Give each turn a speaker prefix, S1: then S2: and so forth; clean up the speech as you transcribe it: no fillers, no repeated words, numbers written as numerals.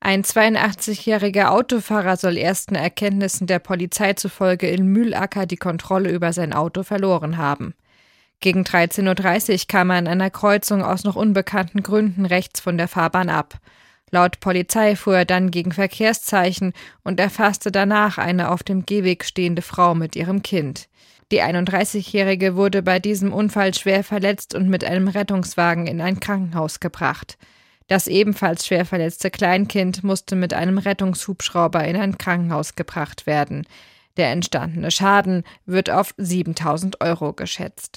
S1: Ein 82-jähriger Autofahrer soll ersten Erkenntnissen der Polizei zufolge in Mühlacker die Kontrolle über sein Auto verloren haben. Gegen 13:30 Uhr kam er an einer Kreuzung aus noch unbekannten Gründen rechts von der Fahrbahn ab. Laut Polizei fuhr er dann gegen Verkehrszeichen und erfasste danach eine auf dem Gehweg stehende Frau mit ihrem Kind. Die 31-Jährige wurde bei diesem Unfall schwer verletzt und mit einem Rettungswagen in ein Krankenhaus gebracht. Das ebenfalls schwer verletzte Kleinkind musste mit einem Rettungshubschrauber in ein Krankenhaus gebracht werden. Der entstandene Schaden wird auf 7.000 € geschätzt.